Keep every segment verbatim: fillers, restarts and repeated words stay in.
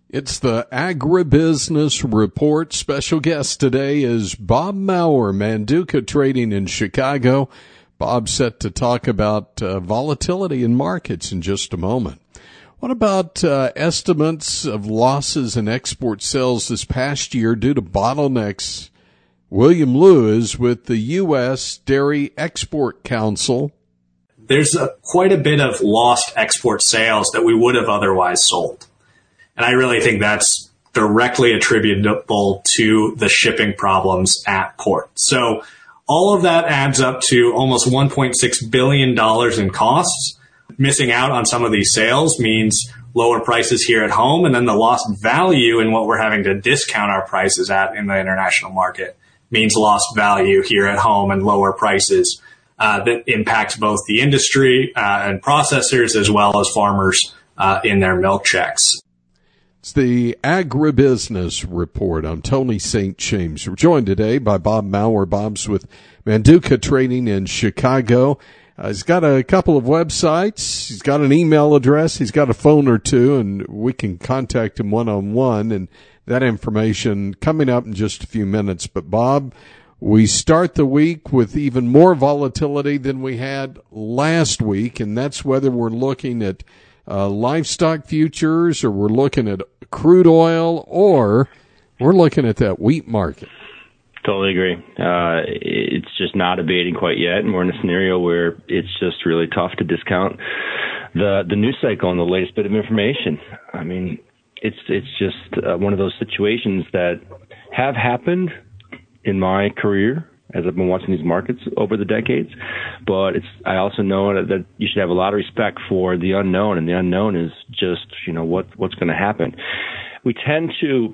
It's the Agribusiness Report. Special guest today is Bob Maurer, Manduca Trading in Chicago. Bob's set to talk about uh, volatility in markets in just a moment. What about uh, estimates of losses in export sales this past year due to bottlenecks? William Lewis with the U S Dairy Export Council. There's a, quite a bit of lost export sales that we would have otherwise sold. And I really think that's directly attributable to the shipping problems at port. So all of that adds up to almost one point six billion dollars in costs. Missing out on some of these sales means lower prices here at home, and then the lost value in what we're having to discount our prices at in the international market means lost value here at home and lower prices uh, that impact both the industry uh, and processors as well as farmers uh, in their milk checks. It's the Agribusiness Report. I'm Tony Saint James. We're joined today by Bob Maurer. Bob's with Manduca Trading in Chicago. Uh, he's got a couple of websites. He's got an email address. He's got a phone or two, and we can contact him one-on-one, and that information coming up in just a few minutes. But, Bob, we start the week with even more volatility than we had last week, and that's whether we're looking at uh, livestock futures or we're looking at crude oil or we're looking at that wheat market. Totally agree. Uh, it's just not abating quite yet, and we're in a scenario where it's just really tough to discount the the news cycle and the latest bit of information. I mean, it's it's just uh, one of those situations that have happened in my career as I've been watching these markets over the decades. But it's I also know that, that you should have a lot of respect for the unknown, and the unknown is just, you know, what what's going to happen. We tend to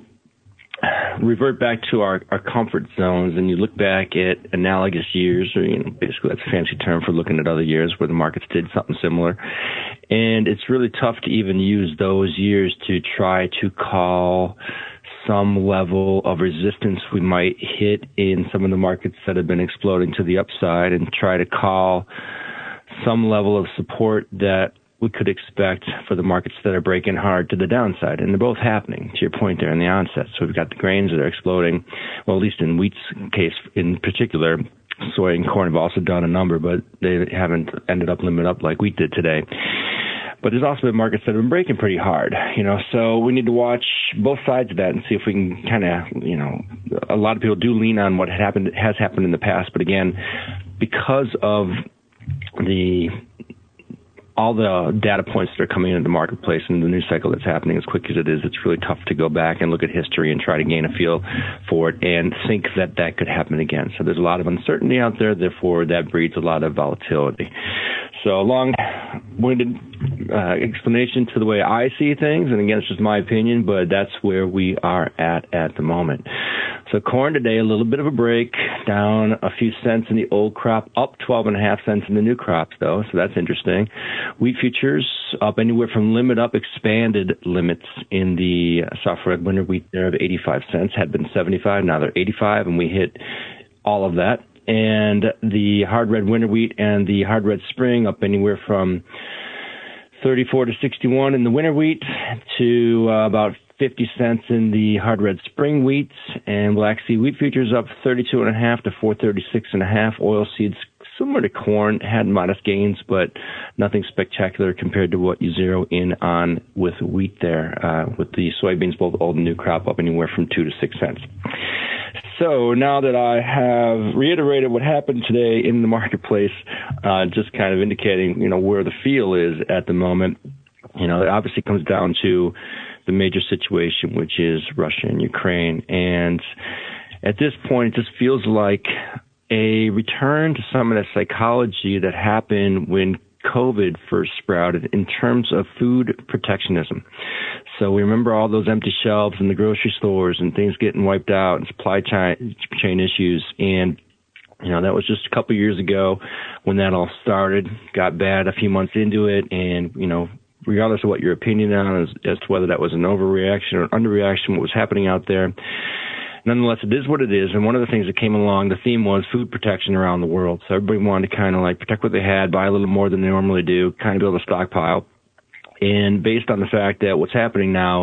revert back to our, our comfort zones, and you look back at analogous years, or, you know, basically that's a fancy term for looking at other years where the markets did something similar. And it's really tough to even use those years to try to call some level of resistance we might hit in some of the markets that have been exploding to the upside, and try to call some level of support that we could expect for the markets that are breaking hard to the downside. And they're both happening, to your point there in the onset. So we've got the grains that are exploding, well, at least in wheat's case in particular. Soy and corn have also done a number, but they haven't ended up limit up like wheat did today. But there's also been markets that have been breaking pretty hard, you know, so we need to watch both sides of that and see if we can kind of, you know, a lot of people do lean on what had happened, has happened in the past. But again, because of the all the data points that are coming into the marketplace and the news cycle that's happening as quick as it is, it's really tough to go back and look at history and try to gain a feel for it and think that that could happen again. So there's a lot of uncertainty out there, therefore that breeds a lot of volatility. So a long-winded uh, explanation to the way I see things, and again, it's just my opinion, but that's where we are at at the moment. So corn today, a little bit of a break, down a few cents in the old crop, up twelve and a half cents in the new crops, though, so that's interesting. Wheat futures up anywhere from limit up, expanded limits in the soft red winter wheat there of eighty-five cents, had been seventy-five, now they're eighty-five, and we hit all of that. And the hard red winter wheat and the hard red spring up anywhere from thirty-four to sixty-one in the winter wheat to uh, about fifty cents in the hard red spring wheats, and Black Sea wheat futures up thirty-two and a half to four thirty-six and a half. Oil seeds similar to corn had modest gains, but nothing spectacular compared to what you zero in on with wheat there, uh, with the soybeans, both old and new crop, up anywhere from two to six cents. So now that I have reiterated what happened today in the marketplace, uh, just kind of indicating, you know, where the feel is at the moment, you know, it obviously comes down to the major situation, which is Russia and Ukraine. And at this point, it just feels like a return to some of the psychology that happened when COVID first sprouted in terms of food protectionism. So we remember all those empty shelves in the grocery stores and things getting wiped out and supply chain issues. And, you know, that was just a couple of years ago when that all started, got bad a few months into it. And, you know, regardless of what your opinion on as, as to whether that was an overreaction or an underreaction, what was happening out there, nonetheless, it is what it is. And one of the things that came along, the theme was food protection around the world. So everybody wanted to kind of like protect what they had, buy a little more than they normally do, kind of build a stockpile. And based on the fact that what's happening now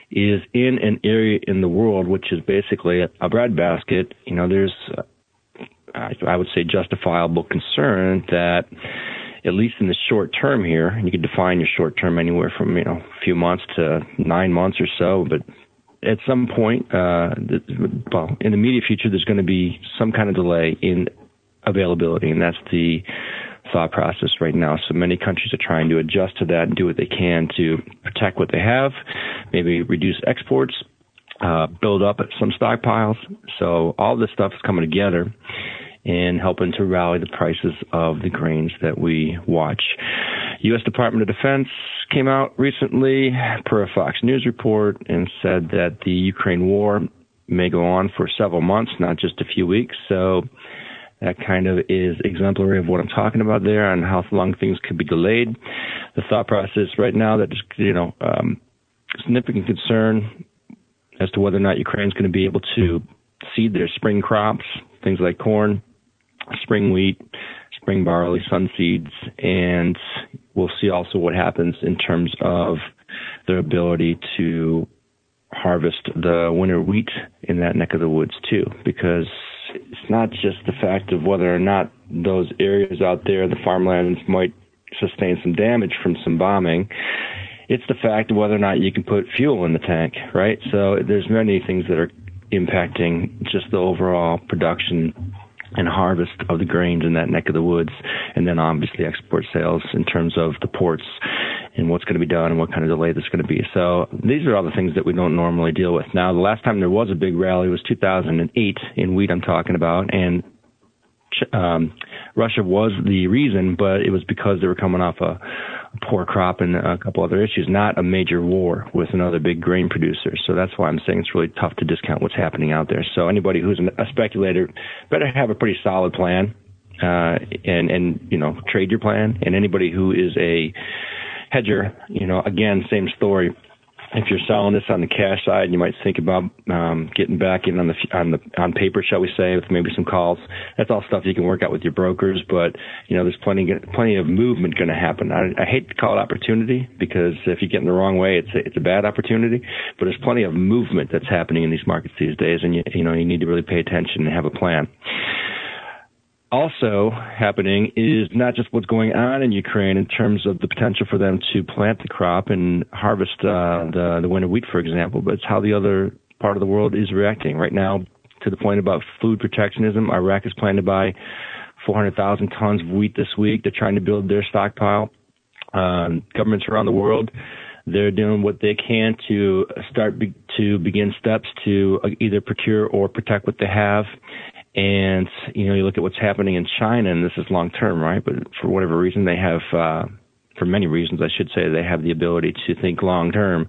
is in an area in the world which is basically a, a breadbasket. You know, there's, uh, I, I would say, justifiable concern that, at least in the short term here, and you can define your short term anywhere from, you know, a few months to nine months or so, but at some point, uh, the, well, in the immediate future, there's going to be some kind of delay in availability, and that's the thought process right now. So many countries are trying to adjust to that and do what they can to protect what they have, maybe reduce exports, uh, build up some stockpiles. So all this stuff is coming together and helping to rally the prices of the grains that we watch. U S Department of Defense came out recently per a Fox News report and said that the Ukraine war may go on for several months, not just a few weeks. So that kind of is exemplary of what I'm talking about there and how long things could be delayed. The thought process right now that is, you know, um, significant concern as to whether or not Ukraine's going to be able to seed their spring crops, things like corn, spring wheat, spring barley, sun seeds, and we'll see also what happens in terms of their ability to harvest the winter wheat in that neck of the woods too, because it's not just the fact of whether or not those areas out there, the farmlands, might sustain some damage from some bombing. It's the fact of whether or not you can put fuel in the tank, right? So there's many things that are impacting just the overall production and harvest of the grains in that neck of the woods, and then obviously export sales in terms of the ports and what's going to be done and what kind of delay there's going to be. So these are all the things that we don't normally deal with. Now, the last time there was a big rally was two thousand eight in wheat I'm talking about, and um, Russia was the reason, but it was because they were coming off a, a poor crop and a couple other issues, not a major war with another big grain producer. So that's why I'm saying it's really tough to discount what's happening out there. So anybody who's a speculator better have a pretty solid plan uh, and, and, you know, trade your plan. And anybody who is a hedger, you know, again, same story. If you're selling this on the cash side, you might think about um, getting back in on the on the on paper, shall we say, with maybe some calls. That's all stuff you can work out with your brokers. But you know, there's plenty plenty of movement going to happen. I, I hate to call it opportunity because if you get in the wrong way, it's a, it's a bad opportunity. But there's plenty of movement that's happening in these markets these days, and you you know you need to really pay attention and have a plan. Also happening is not just what's going on in Ukraine in terms of the potential for them to plant the crop and harvest uh, the, the winter wheat, for example, but it's how the other part of the world is reacting. Right now, to the point about food protectionism, Iraq is planning to buy four hundred thousand tons of wheat this week. They're trying to build their stockpile. Um, governments around the world, they're doing what they can to start be- to begin steps to either procure or protect what they have. And, you know, you look at what's happening in China, and this is long term, right? But for whatever reason, they have, uh, for many reasons, I should say, they have the ability to think long term.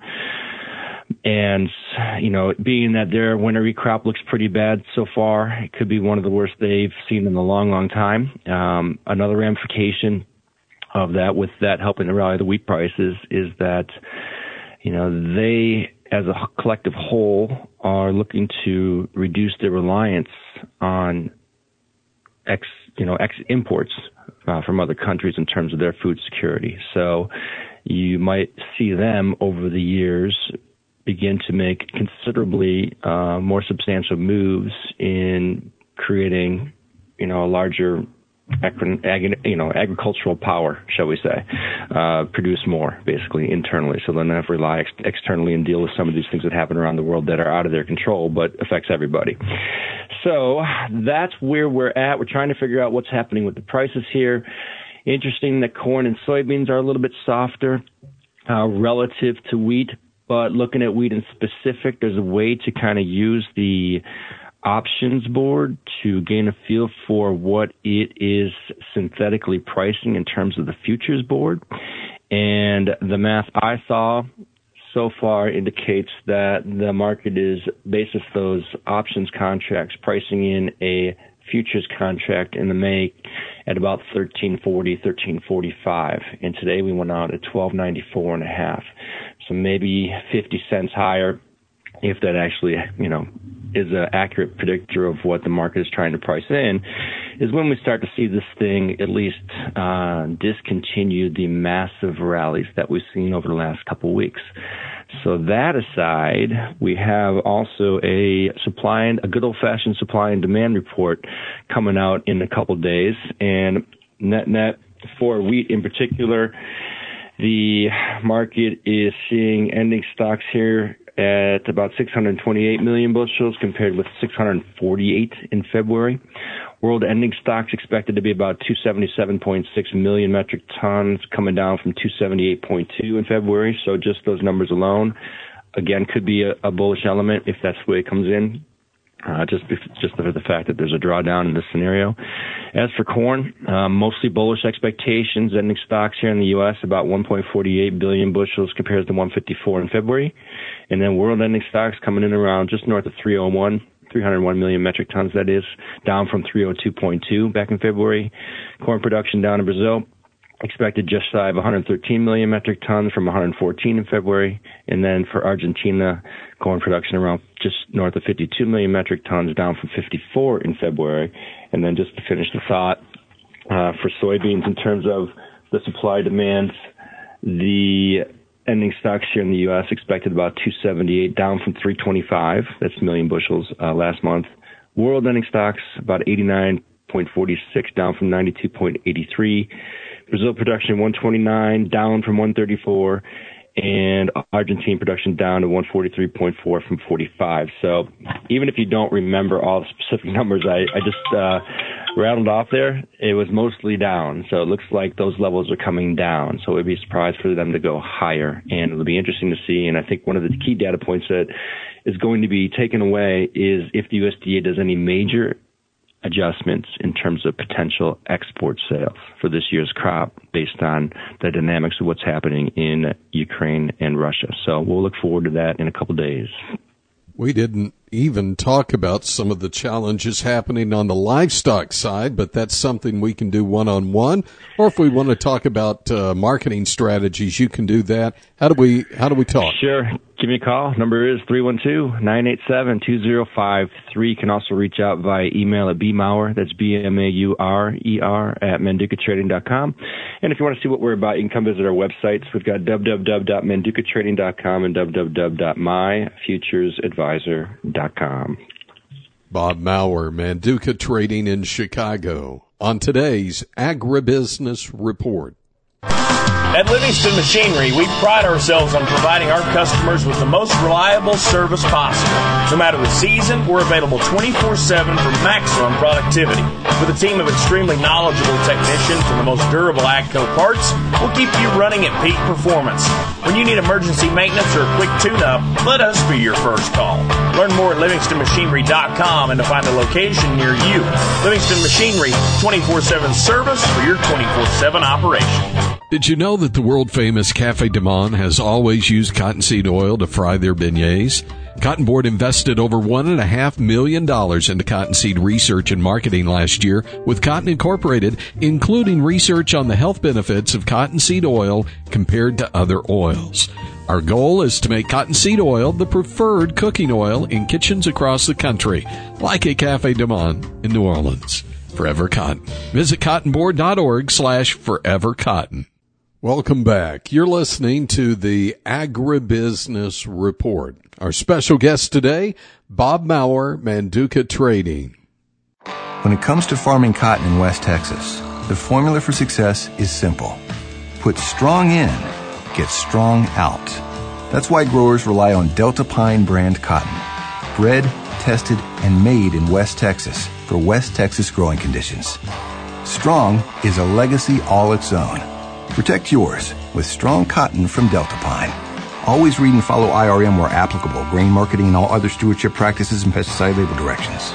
And, you know, being that their winter wheat crop looks pretty bad so far, it could be one of the worst they've seen in a long, long time. Um, another ramification of that, with that helping to rally the wheat prices, is that, you know, they, as a collective whole, are looking to reduce their reliance on ex, you know, ex imports uh, from other countries in terms of their food security. So you might see them over the years begin to make considerably uh, more substantial moves in creating, you know, a larger Ag, you know, agricultural power, shall we say, uh, produce more, basically, internally. So then they have to rely ex- externally and deal with some of these things that happen around the world that are out of their control, but affects everybody. So that's where we're at. We're trying to figure out what's happening with the prices here. Interesting that corn and soybeans are a little bit softer uh, relative to wheat, but looking at wheat in specific, there's a way to kind of use the options board to gain a feel for what it is synthetically pricing in terms of the futures board. And the math I saw so far indicates that the market is, basis those options contracts, pricing in a futures contract in the May at about thirteen forty, thirteen forty-five. And today we went out at twelve ninety-four and a half. So maybe fifty cents higher, if that actually, you know, is an accurate predictor of what the market is trying to price in, is when we start to see this thing at least uh, discontinue the massive rallies that we've seen over the last couple of weeks. So that aside, we have also a supply and a good old-fashioned supply and demand report coming out in a couple days. And net net for wheat in particular, the market is seeing ending stocks here at about six hundred twenty-eight million bushels compared with six hundred forty-eight in February. World ending stocks expected to be about two hundred seventy-seven point six million metric tons, coming down from two hundred seventy-eight point two in February. So just those numbers alone, again, could be a, a bullish element if that's the way it comes in. Uh, just just for the fact that there's a drawdown in this scenario. As for corn, um, mostly bullish expectations. Ending stocks here in the U S about one point four eight billion bushels compared to one hundred fifty-four in February. And then world ending stocks coming in around just north of three hundred one, three hundred one million metric tons, that is, down from three hundred two point two back in February. Corn production down in Brazil, expected just shy of one hundred thirteen million metric tons from one hundred fourteen in February. And then for Argentina, corn production around just north of fifty-two million metric tons, down from fifty-four in February. And then just to finish the thought, uh, for soybeans in terms of the supply demands, the ending stocks here in the U S expected about two hundred seventy-eight, down from three hundred twenty-five. That's million bushels uh, last month. World ending stocks about eighty-nine point four six, down from ninety-two point eight three. Brazil production one hundred twenty-nine, down from one hundred thirty-four. And Argentine production down to one hundred forty-three point four from forty-five. So even if you don't remember all the specific numbers I, I just uh, rattled off there, it was mostly down. So it looks like those levels are coming down. So it would be a surprise for them to go higher. And it'll be interesting to see. And I think one of the key data points that is going to be taken away is if the U S D A does any major adjustments in terms of potential export sales for this year's crop based on the dynamics of what's happening in Ukraine and Russia. So we'll look forward to that in a couple of days. We didn't even talk about some of the challenges happening on the livestock side, but that's something we can do one-on-one. Or if we want to talk about uh, marketing strategies, you can do that. How do we, how do we talk? Sure. Give me a call. Number is three one two, nine eight seven, two zero five three. You can also reach out via email at bmaurer, that's B M A U R E R, at manduka trading dot com. And if you want to see what we're about, you can come visit our websites. We've got w w w dot manduka trading dot com and w w w dot my futures advisor dot com. Bob Maurer, Manduka Trading in Chicago, on today's Agribusiness Report. At Livingston Machinery, we pride ourselves on providing our customers with the most reliable service possible. No matter the season, we're available twenty-four seven for maximum productivity. With a team of extremely knowledgeable technicians and the most durable AGCO parts, we'll keep you running at peak performance. When you need emergency maintenance or a quick tune-up, let us be your first call. Learn more at livingston machinery dot com and to find a location near you. Livingston Machinery, twenty-four seven service for your twenty-four seven operation. Did you know that the world-famous Cafe de Monde has always used cottonseed oil to fry their beignets? Cotton Board invested over one and a half million dollars into cottonseed research and marketing last year with Cotton Incorporated, including research on the health benefits of cottonseed oil compared to other oils. Our goal is to make cottonseed oil the preferred cooking oil in kitchens across the country, like a Cafe de Monde in New Orleans. Forever Cotton. Visit cottonboard.org slash forever cotton. Welcome back. You're listening to the Agribusiness Report. Our special guest today, Bob Maurer, Manduka Trading. When it comes to farming cotton in West Texas, the formula for success is simple. Put strong in, get strong out. That's why growers rely on Delta Pine brand cotton. Bred, tested, and made in West Texas for West Texas growing conditions. Strong is a legacy all its own. Protect yours with strong cotton from Delta Pine. Always read and follow I R M where applicable, grain marketing and all other stewardship practices and pesticide label directions.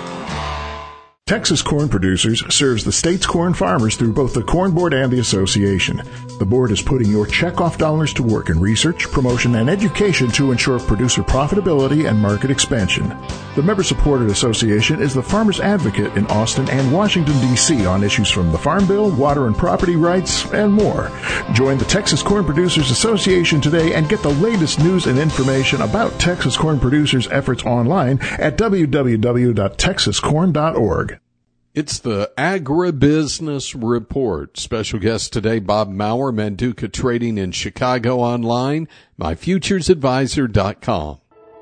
Texas Corn Producers serves the state's corn farmers through both the Corn Board and the Association. The board is putting your checkoff dollars to work in research, promotion, and education to ensure producer profitability and market expansion. The member-supported association is the farmer's advocate in Austin and Washington, D C on issues from the Farm Bill, water and property rights, and more. Join the Texas Corn Producers Association today and get the latest news and information about Texas Corn Producers' efforts online at w w w dot texas corn dot org. It's the Agribusiness Report. Special guest today, Bob Maurer, Manduca Trading in Chicago, online, my futures advisor dot com.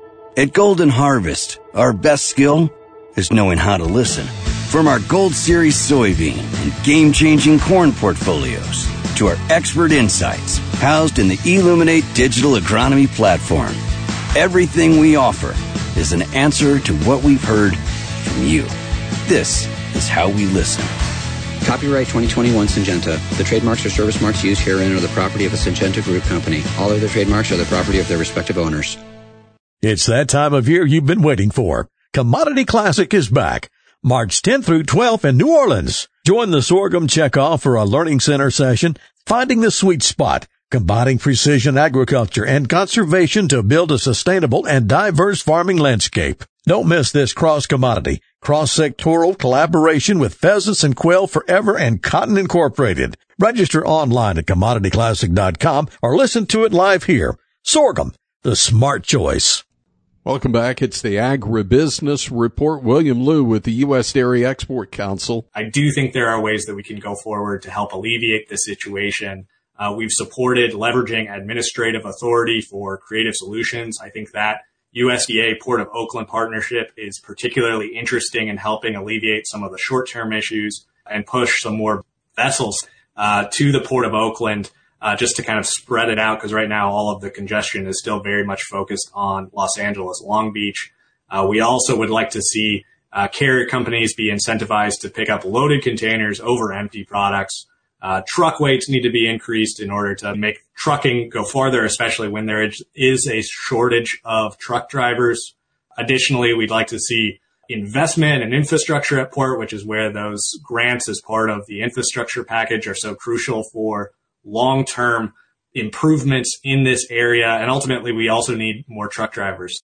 At Golden Harvest, our best skill is knowing how to listen. From our Gold Series soybean and game-changing corn portfolios to our expert insights housed in the Illuminate digital agronomy platform, everything we offer is an answer to what we've heard from you. This is how we listen. Copyright twenty twenty-one Syngenta. The trademarks or service marks used herein are the property of the Syngenta Group Company. All other trademarks are the property of their respective owners. It's that time of year you've been waiting for. Commodity Classic is back, March tenth through twelfth in New Orleans. Join the Sorghum Checkoff for a learning center session, finding the sweet spot, combining precision agriculture and conservation to build a sustainable and diverse farming landscape. Don't miss this cross-commodity, cross-sectoral collaboration with Pheasants and Quail Forever and Cotton Incorporated. Register online at commodity classic dot com or listen to it live here. Sorghum, the smart choice. Welcome back. It's the Agribusiness Report. William Liu with the U S Dairy Export Council. I do think there are ways that we can go forward to help alleviate the situation. Uh, we've supported leveraging administrative authority for creative solutions. I think that U S D A Port of Oakland partnership is particularly interesting in helping alleviate some of the short-term issues and push some more vessels uh, to the Port of Oakland uh, just to kind of spread it out, because right now all of the congestion is still very much focused on Los Angeles, Long Beach. Uh, we also would like to see uh, carrier companies be incentivized to pick up loaded containers over empty products. Uh, truck weights need to be increased in order to make trucking go farther, especially when there is a shortage of truck drivers. Additionally, we'd like to see investment and infrastructure at port, which is where those grants as part of the infrastructure package are so crucial for long-term improvements in this area. And ultimately, we also need more truck drivers.